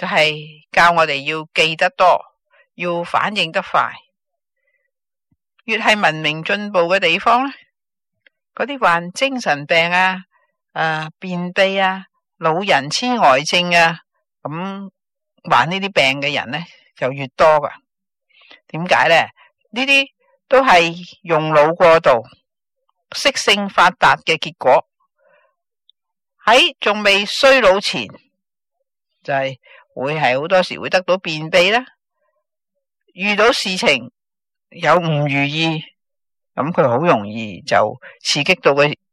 就係教我哋要記得多，要反應得快。越係文明進步嘅地方咧，嗰啲患精神病啊、便秘啊、老人痴呆症啊，咁患呢啲病嘅人咧就越多噶。點解咧？呢啲都係用腦過度、識性發達嘅結果。喺仲未衰老前，就係會係好多時會得到便秘啦。遇到事情有唔如意，咁佢好容易就刺激到佢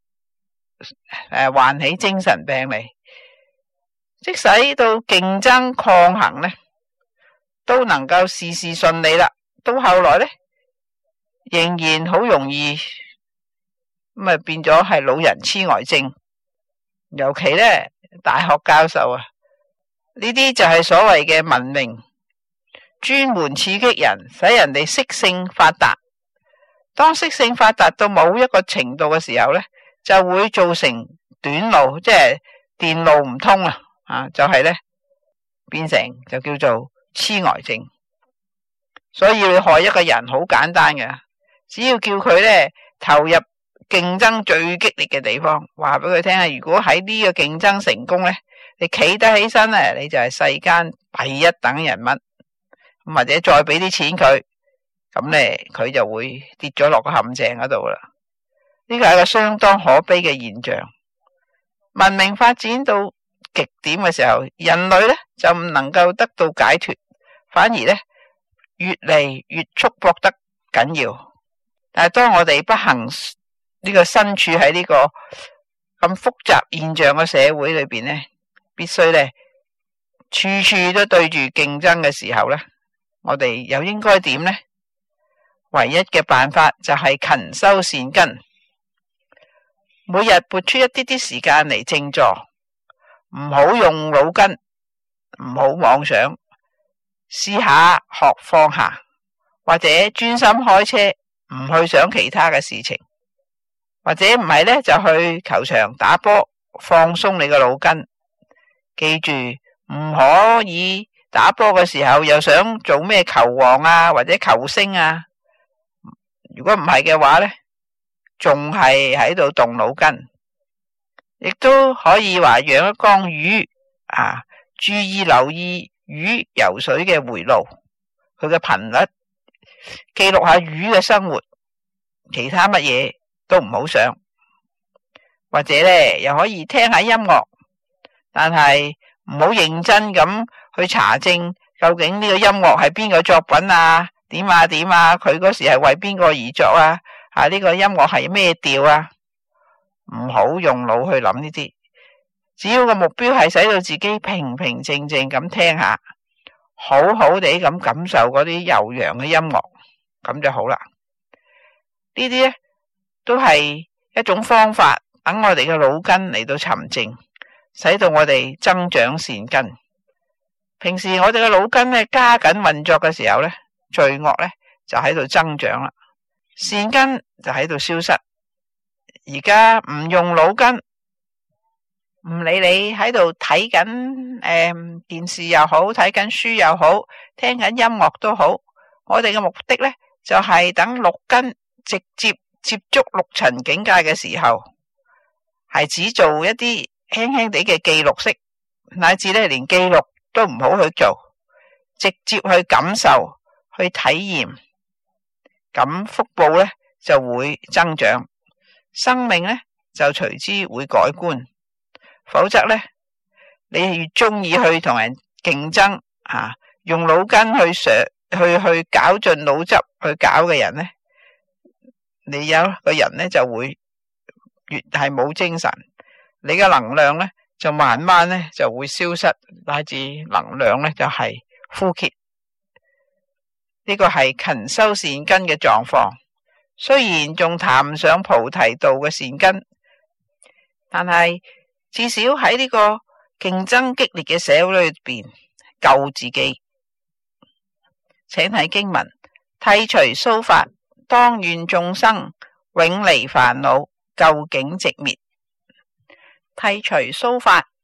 患起精神病嚟。即使到競爭抗衡呢，都能夠事事順利啦。到後來呢，仍然好容易咁啊變咗係老人痴呆症。尤其呢，大學教授啊，呢啲就係所謂嘅文明，專門刺激人，使人哋識性發達。當識性發達到某一個程度嘅時候呢，就會造成短路，即係電路唔通啊！就係呢，變成就叫做痴呆症。所以你害一個人好簡單嘅，只要叫佢呢投入競爭最激烈嘅地方，話俾佢聽啊！如果喺呢個競爭成功呢，你企得起身呢，你就係世間第一等人物。或者再俾啲錢佢，咁呢，佢就會跌咗落個陷阱嗰度啦。呢個係一個相當可悲嘅現象。文明發展到極點嘅時候，人類呢就唔能夠得到解脫，反而呢越嚟越束縛得緊要。但係當我哋不幸呢個身處喺呢個咁複雜現象嘅社會裏邊呢，必須呢處處都對住競爭嘅時候呢，我哋又應該點呢？唯一嘅辦法就係勤修善根，每日撥出一啲時間嚟靜坐，唔好用腦筋，唔好妄想，試下學放下，或者專心開車，唔去想其他嘅事情，或者唔係呢，就去球場打波，放鬆你個腦筋。記住，唔可以打波嘅時候又想做咩球王啊，或者球星啊。如果唔係嘅話呢，仲係喺度動腦筋。亦都可以話養一缸魚啊，注意留意魚游水嘅回路，佢嘅頻率，記錄下魚嘅生活，其他乜嘢都唔好想。或者呢，又可以聽下音樂，但係唔好認真咁去查證究竟呢個音樂係邊個作品啊，點啊，佢嗰時係為邊個而作啊，呢個音樂係咩調啊，唔好用腦去諗呢啲。只要個目標係使到自己平平靜靜咁聽下，好好地咁感受嗰啲悠揚嘅音樂，咁就好啦。呢啲呢都係一種方法，等我哋嘅腦筋嚟到沉靜，使到我哋增長善根。平時我哋嘅腦筋呢加緊運作嘅時候呢，罪惡呢就喺度增長啦，善根就喺度消失。而家唔用腦筋，唔理你喺度睇緊電視又好，睇緊書又好，聽緊音樂都好，我哋嘅目的呢就係等六根直接接觸六塵境界嘅時候，係只做一啲輕輕地嘅記錄式，乃至呢連記錄都唔好去做，直接去感受，去體驗，咁福報呢就會增長，生命呢就隨之會改觀。否則呢，你越中意去同人競爭用腦筋去搞盡腦汁去搞嘅人呢，你有個人呢就會越係冇精神，你嘅能量呢就慢慢呢就會消失，乃至能量呢就係枯竭。呢個係勤修善根嘅狀況。雖然仲談唔上菩提道嘅善根，但係至少喺呢個競爭激烈嘅社會裏邊救自己。請睇經文：剃除鬚髮，當願眾生永離煩惱，究竟寂滅。剃除鬚髮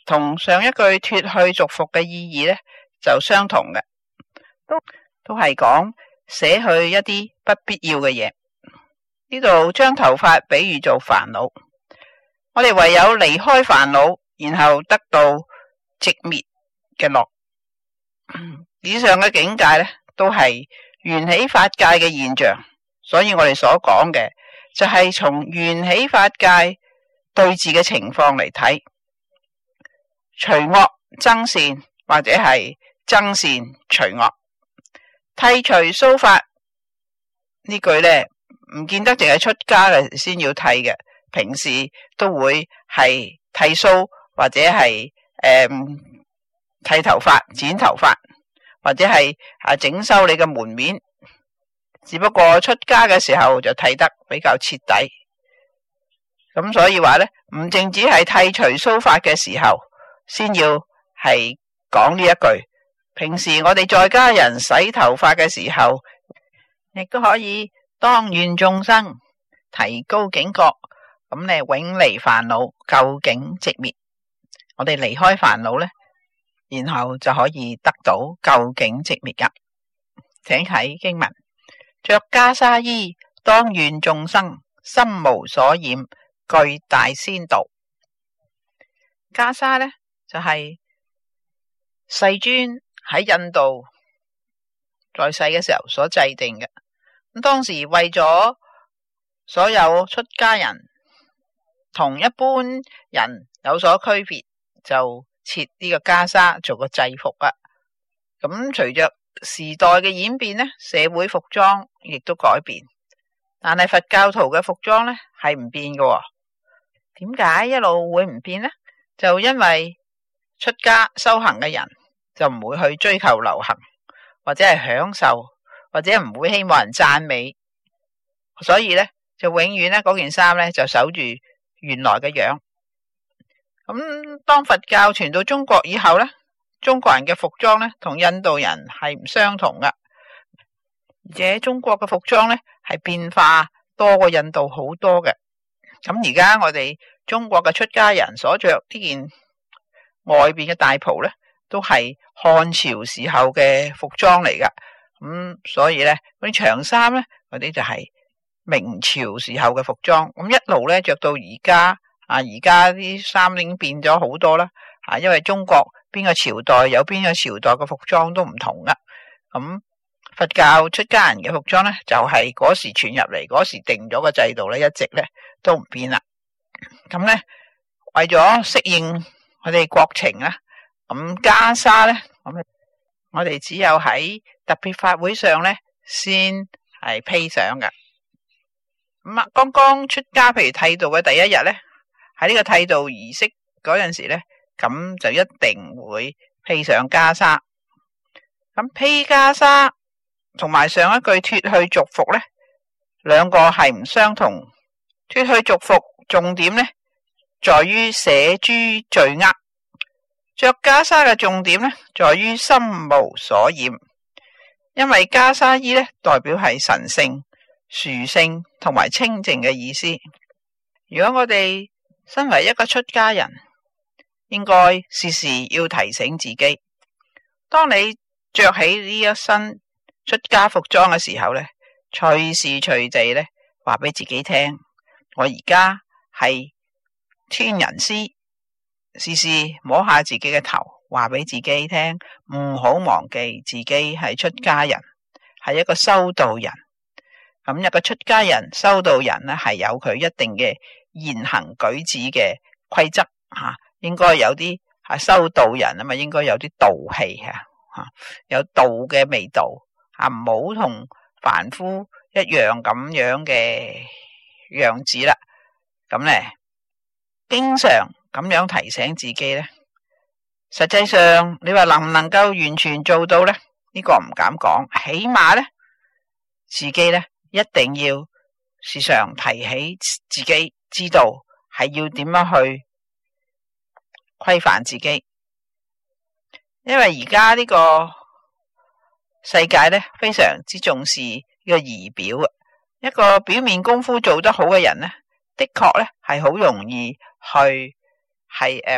同上一句脫去俗服嘅意義呢就相同嘅，都係講捨去一啲不必要嘅嘢。呢度將頭髮比喻做煩惱，我哋唯有離開煩惱，然後得到寂滅嘅樂。以上嘅境界呢都係緣起法界嘅現象，所以我哋所講嘅就係從緣起法界對治嘅情況嚟睇，除惡增善，或者係增善除惡，剃除鬚髮呢句呢唔見得淨係出家嘅先要剃嘅，平時都會係剃鬚或者係剃頭髮、剪頭髮，或者係整修你嘅門面。只不過出家嘅時候就剃得比較徹底，咁所以話呢，唔淨止係剃除鬚髮嘅時候先要係講呢一句，平時我哋在家人洗頭髮嘅時候，亦都可以當願眾生，提高警覺，咁呢永離煩惱，究竟寂滅。我哋離開煩惱呢，然後就可以得到究竟寂滅噶。請睇經文：着袈裟衣，當願眾生，心無所染，具大仙道。袈裟呢就係世尊喺印度在世嘅時候所制定嘅。咁當時為咗所有出家人同一般人有所區別，就設呢個袈裟做個制服啊。咁隨着時代嘅演變呢，社會服裝亦都改變，但係佛教徒嘅服裝呢係唔變嘅。點解一路會唔變呢？就因為出家修行嘅人就唔會去追求流行，或者係享受，或者唔會希望人讚美，所以呢就永遠呢嗰件衫呢就守住原來嘅樣。咁當佛教傳到中國以後呢，中國人嘅服裝呢同印度人係唔相同噶，而且中國嘅服裝呢係變化多過印度好多嘅。咁而家我哋中國嘅出家人所着呢件外邊嘅大袍呢，都係漢朝時候嘅服裝嚟噶。所以呢嗰啲長衫呢，嗰啲就係明朝時候嘅服裝。咁一路呢着到而家而家啲衫已經變咗好多啦。因為中國邊個朝代有邊個朝代嘅服裝都唔同噶。咁佛教出家人嘅服裝呢，就係嗰時傳入嚟，嗰時定咗個制度呢，一直呢都唔變啦。咁呢為咗適應我哋國情啦，咁袈裟呢，我哋只有喺特別法會上呢先係披上噶。咁剛剛出家，譬如剃度嘅第一日呢，喺呢個剃度儀式嗰陣時呢，咁就一定會披上袈裟。咁披袈裟同埋上一句脫去俗服呢，兩個係唔相同。脫去俗服重點呢，在於捨諸罪厄；着袈裟嘅重點呢，在於心無所染。因為袈裟衣呢，代表係神聖、殊勝同埋清淨嘅意思。如果我哋身為一個出家人，應該時時要提醒自己，當你着起呢一身出家服裝嘅時候呢，隨時隨地呢話俾自己聽，我而家係天人師，時時摸下自己嘅頭，話俾自己聽，唔好忘記自己係出家人，係一個修道人。咁一個出家人、修道人呢，係有佢一定嘅言行舉止嘅規則應該有啲修道人嘛，應該有啲道氣有道嘅味道唔好同凡夫一樣咁樣嘅樣子啦。咁呢，經常咁樣提醒自己呢，實際上你話能唔能夠完全做到呢？呢個唔敢講，起碼呢，自己呢一定要時常提起自己，知道係要點樣去規範自己。因為而家呢個世界呢，非常之重視呢個儀表，一個表面功夫做得好嘅人呢，的確呢係好容易去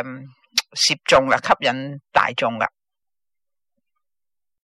攝眾啦，吸引大眾啦。